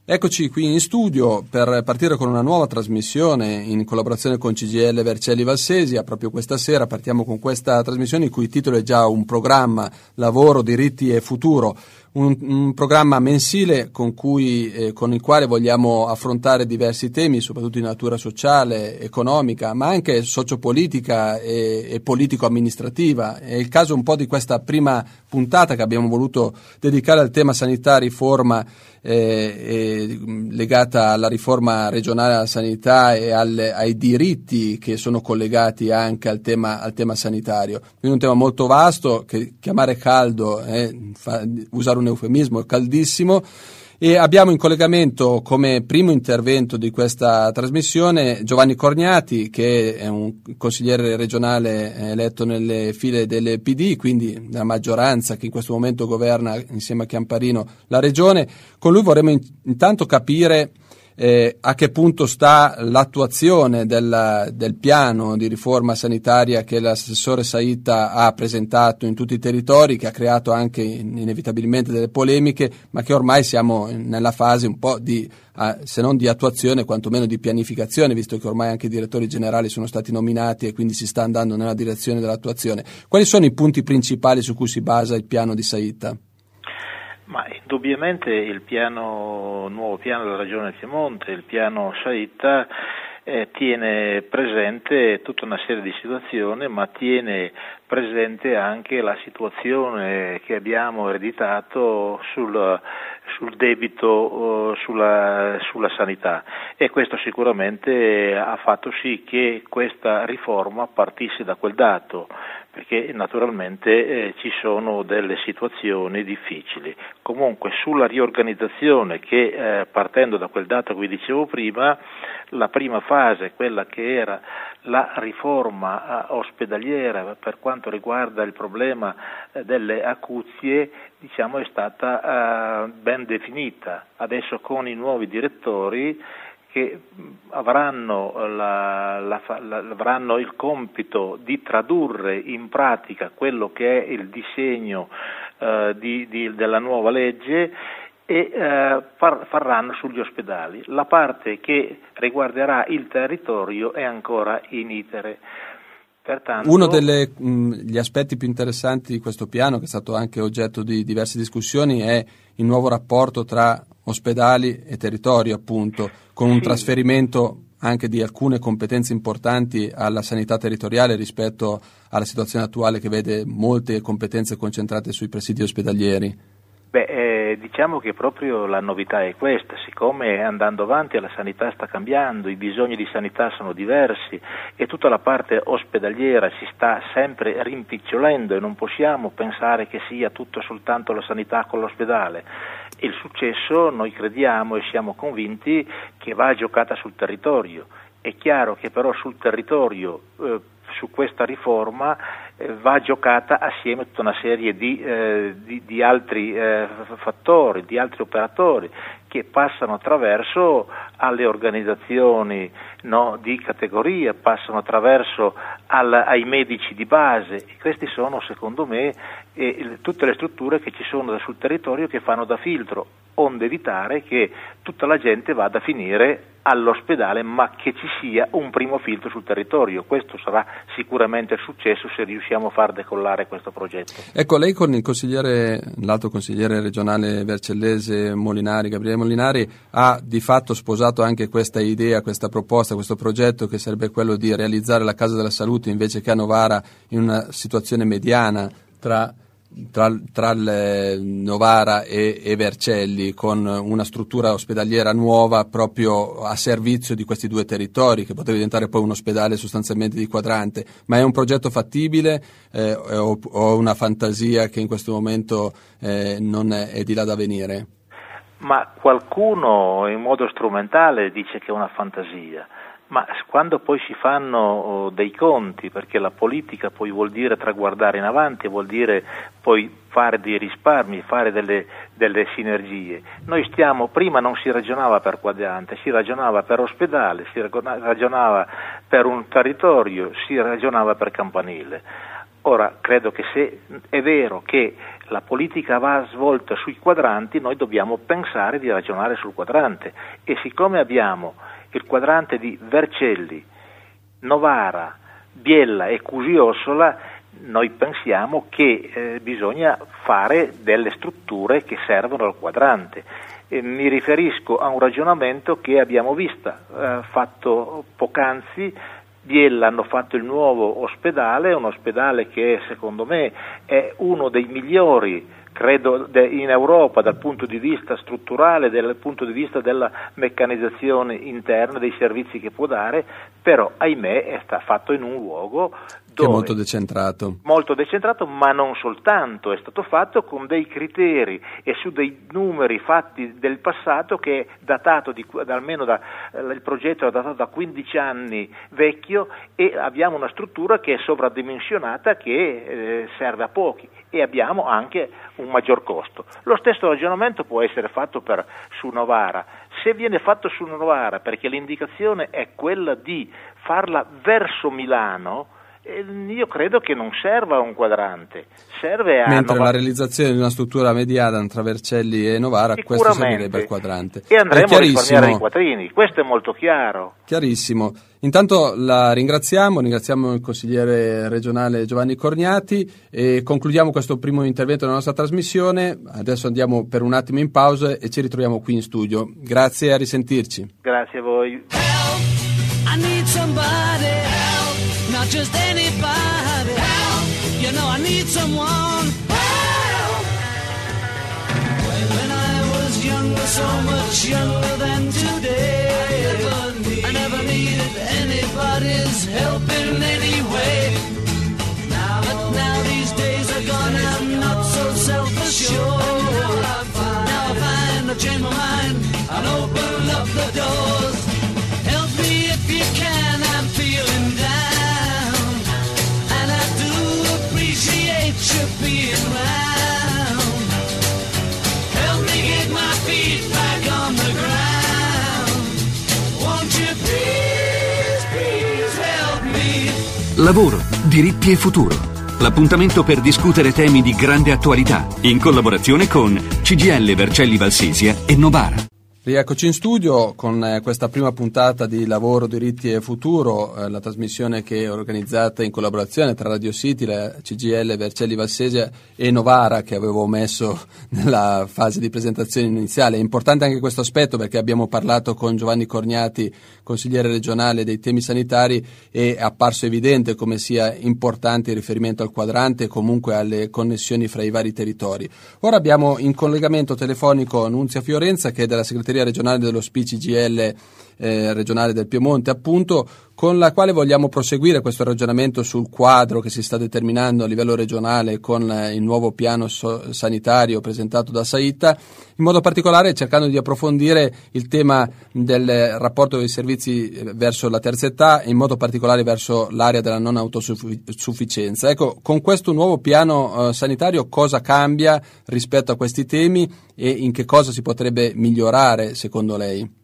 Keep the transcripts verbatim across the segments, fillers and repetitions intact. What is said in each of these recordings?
Eccoci qui in studio per partire con una nuova trasmissione in collaborazione con C G I L Vercelli Valsesia. Proprio questa sera partiamo con questa trasmissione il cui titolo è già un programma, lavoro, diritti e futuro. Un, un programma mensile con, cui, eh, con il quale vogliamo affrontare diversi temi, soprattutto di natura sociale, economica, ma anche sociopolitica e, e politico-amministrativa. È il caso un po' di questa prima puntata che abbiamo voluto dedicare al tema sanità, riforma eh, eh, legata alla riforma regionale della sanità e alle, ai diritti che sono collegati anche al tema, al tema sanitario. Quindi un tema molto vasto che chiamare caldo è fa, usare un eufemismo, è caldissimo. E abbiamo in collegamento come primo intervento di questa trasmissione Giovanni Corniati, che è un consigliere regionale eletto nelle file del P D, quindi della maggioranza che in questo momento governa insieme a Chiamparino la regione. Con lui vorremmo in, intanto capire Eh, a che punto sta l'attuazione del, del piano di riforma sanitaria che l'assessore Saïtta ha presentato in tutti i territori, che ha creato anche inevitabilmente delle polemiche, ma che ormai siamo nella fase un po' di, eh, se non di attuazione, quantomeno di pianificazione, visto che ormai anche i direttori generali sono stati nominati e quindi si sta andando nella direzione dell'attuazione. Quali sono i punti principali su cui si basa il piano di Saïtta? Ma indubbiamente il piano, nuovo piano della Regione Piemonte, il piano Saïtta, eh, tiene presente tutta una serie di situazioni, ma tiene presente anche la situazione che abbiamo ereditato sul, sul debito, uh, sulla, sulla sanità, e questo sicuramente ha fatto sì che questa riforma partisse da quel dato, perché naturalmente eh, ci sono delle situazioni difficili. Comunque sulla riorganizzazione che eh, partendo da quel dato che vi dicevo prima, la prima fase, quella che era la riforma eh, ospedaliera per quanto riguarda il problema eh, delle acuzie, diciamo è stata eh, ben definita. Adesso con i nuovi direttori che avranno, la, la, la, avranno il compito di tradurre in pratica quello che è il disegno eh, di, di, della nuova legge e eh, far, faranno sugli ospedali. La parte che riguarderà il territorio è ancora in itere. Pertanto, uno degli aspetti più interessanti di questo piano, che è stato anche oggetto di diverse discussioni, è il nuovo rapporto tra ospedali e territorio, appunto, con un sì. trasferimento anche di alcune competenze importanti alla sanità territoriale rispetto alla situazione attuale che vede molte competenze concentrate sui presidi ospedalieri. Beh, eh, diciamo che proprio la novità è questa, siccome andando avanti la sanità sta cambiando, i bisogni di sanità sono diversi e tutta la parte ospedaliera si sta sempre rimpicciolendo e non possiamo pensare che sia tutto soltanto la sanità con l'ospedale. Il successo, noi crediamo e siamo convinti, che va giocata sul territorio. È chiaro che però sul territorio, eh, su questa riforma, eh, va giocata assieme tutta una serie di, eh, di, di altri eh, fattori, di altri operatori che passano attraverso alle organizzazioni no, di categoria, passano attraverso al, ai medici di base, e questi sono secondo me eh, tutte le strutture che ci sono sul territorio che fanno da filtro, onde evitare che tutta la gente vada a finire all'ospedale, ma che ci sia un primo filtro sul territorio. Questo sarà sicuramente il successo se riusciamo a far decollare questo progetto. Ecco, lei con il consigliere, l'altro consigliere regionale vercellese Molinari, Gabriele Molinari, ha di fatto sposato anche questa idea, questa proposta, questo progetto che sarebbe quello di realizzare la Casa della Salute invece che a Novara, in una situazione mediana tra Tra, tra il Novara e, e Vercelli, con una struttura ospedaliera nuova proprio a servizio di questi due territori, che potrebbe diventare poi un ospedale sostanzialmente di quadrante. Ma è un progetto fattibile eh, o, o una fantasia che in questo momento eh, non è, è di là da venire? Ma qualcuno in modo strumentale dice che è una fantasia. Ma quando poi si fanno dei conti, perché la politica poi vuol dire traguardare in avanti, vuol dire poi fare dei risparmi, fare delle, delle sinergie. Noi stiamo, prima non si ragionava per quadrante, si ragionava per ospedale, si ragionava per un territorio, si ragionava per campanile. Ora, credo che se è vero che la politica va svolta sui quadranti, noi dobbiamo pensare di ragionare sul quadrante, e siccome abbiamo il quadrante di Vercelli, Novara, Biella e Cusì-Ossola, noi pensiamo che eh, bisogna fare delle strutture che servono al quadrante. E mi riferisco a un ragionamento che abbiamo visto, eh, fatto poc'anzi. Biella hanno fatto il nuovo ospedale, un ospedale che secondo me è uno dei migliori, credo, in Europa dal punto di vista strutturale, dal punto di vista della meccanizzazione interna, dei servizi che può dare, però ahimè è stato fatto in un luogo dove che è molto decentrato. Molto decentrato, ma non soltanto, è stato fatto con dei criteri e su dei numeri fatti del passato, che è datato di, almeno da, il progetto è datato da quindici anni vecchio, e abbiamo una struttura che è sovradimensionata, che eh, serve a pochi, e abbiamo anche un maggior costo. Lo stesso ragionamento può essere fatto per su Novara. Se viene fatto su Novara perché l'indicazione è quella di farla verso Milano, io credo che non serva un quadrante, serve a mentre Novara. La realizzazione di una struttura mediana tra Vercelli e Novara, questo servirebbe il quadrante, e andremo a risparmiare i quattrini, questo è molto chiaro. Chiarissimo. Intanto la ringraziamo, ringraziamo il consigliere regionale Giovanni Corniati e concludiamo questo primo intervento della nostra trasmissione. Adesso andiamo per un attimo in pausa e ci ritroviamo qui in studio. Grazie, a risentirci. Grazie a voi. Help, I need somebody, help, not just anybody, help, you know I need someone, help. When I was younger, so much younger than today, I never, need, I never needed anybody's help in any way. Now, but now these days are gone, I'm not so self-assured. Now I find, now I find I've changed my mind and open up the doors. Help me if you can, I'm feeling down, and I do appreciate you being round. Help me get my feet back on the ground. Won't you please, please help me? Lavoro, diritti e futuro. L'appuntamento per discutere temi di grande attualità, in collaborazione con C G I L Vercelli Valsesia e Novara. Rieccoci in studio con eh, questa prima puntata di Lavoro, Diritti e Futuro, eh, la trasmissione che è organizzata in collaborazione tra Radio City, la C G I L Vercelli Valsesia e Novara, che avevo messo nella fase di presentazione iniziale. È importante anche questo aspetto perché abbiamo parlato con Giovanni Corniati, consigliere regionale dei temi sanitari, e è apparso evidente come sia importante il riferimento al quadrante e comunque alle connessioni fra i vari territori. Ora abbiamo in collegamento telefonico Nunzia Fiorenza, che è della segreteria regionale dello S P I C G I L eh, regionale del Piemonte, appunto, con la quale vogliamo proseguire questo ragionamento sul quadro che si sta determinando a livello regionale con eh, il nuovo piano so- sanitario presentato da Saitta, in modo particolare cercando di approfondire il tema del rapporto dei servizi verso la terza età e in modo particolare verso l'area della non autosufficienza. Ecco, con questo nuovo piano eh, sanitario cosa cambia rispetto a questi temi e in che cosa si potrebbe migliorare secondo lei?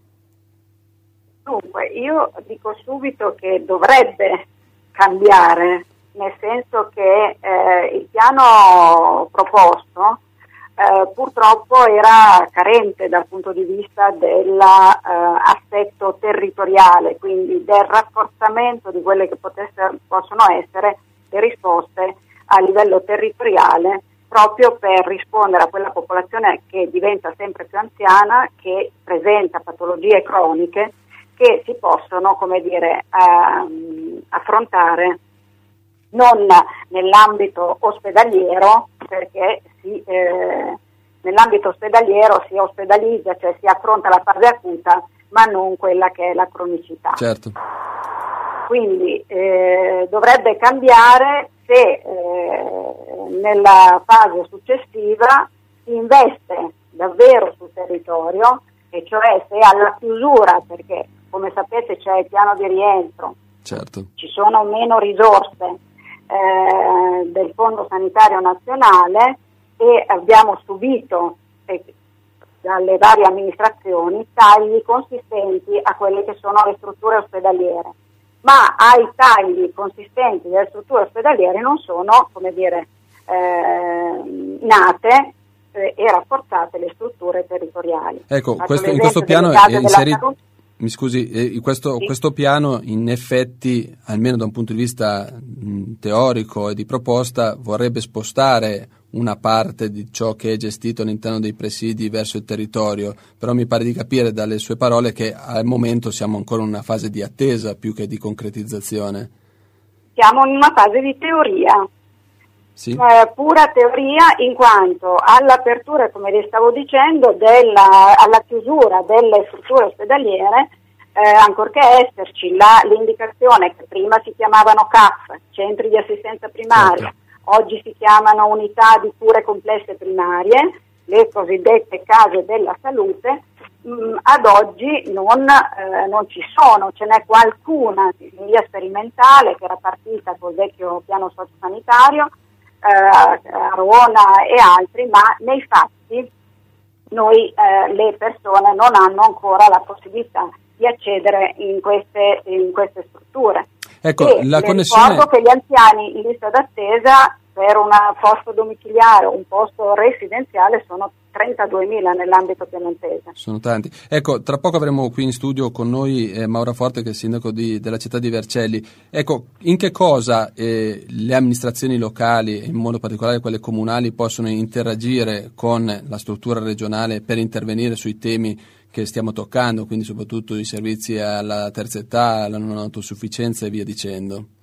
Dunque, io dico subito che dovrebbe cambiare, nel senso che eh, il piano proposto eh, purtroppo era carente dal punto di vista dell'assetto eh, territoriale, quindi del rafforzamento di quelle che potessero, possono essere le risposte a livello territoriale, proprio per rispondere a quella popolazione che diventa sempre più anziana, che presenta patologie croniche che si possono, come dire, ehm, affrontare non nell'ambito ospedaliero, perché si, eh, nell'ambito ospedaliero si ospedalizza, cioè si affronta la fase acuta, ma non quella che è la cronicità. Certo. Quindi eh, dovrebbe cambiare se eh, nella fase successiva si investe davvero sul territorio, e cioè se alla chiusura, perché come sapete c'è il piano di rientro, certo, ci sono meno risorse eh, del Fondo Sanitario Nazionale e abbiamo subito eh, dalle varie amministrazioni tagli consistenti a quelle che sono le strutture ospedaliere. ma ai tagli consistenti delle strutture ospedaliere non sono, come dire, eh, nate eh, e rafforzate le strutture territoriali. Ecco, questo, in questo piano è inserito. Mi scusi, eh, questo, sì. questo piano in effetti, almeno da un punto di vista mh, teorico e di proposta, vorrebbe spostare una parte di ciò che è gestito all'interno dei presidi verso il territorio, però mi pare di capire dalle sue parole che al momento siamo ancora in una fase di attesa più che di concretizzazione. Siamo in una fase di teoria, sì. eh, pura teoria, in quanto all'apertura, come vi stavo dicendo, della, alla chiusura delle strutture ospedaliere, eh, ancorché esserci la, l'indicazione che prima si chiamavano C A F, centri di assistenza primaria, certo. Oggi si chiamano unità di cure complesse primarie, le cosiddette case della salute, mh, ad oggi non, eh, non ci sono, ce n'è qualcuna in via sperimentale che era partita col vecchio piano sociosanitario, eh, Arona e altri, ma nei fatti noi eh, le persone non hanno ancora la possibilità di accedere in queste, in queste strutture. Ecco, e la le connessione... ricordo che gli anziani in lista d'attesa per un posto domiciliare o un posto residenziale sono trentaduemila nell'ambito piemontese. Sono tanti. Ecco, tra poco avremo qui in studio con noi eh, Maura Forte, che è il sindaco di, della città di Vercelli. Ecco, in che cosa eh, le amministrazioni locali, in modo particolare quelle comunali, possono interagire con la struttura regionale per intervenire sui temi che stiamo toccando, quindi soprattutto i servizi alla terza età, alla non autosufficienza e via dicendo?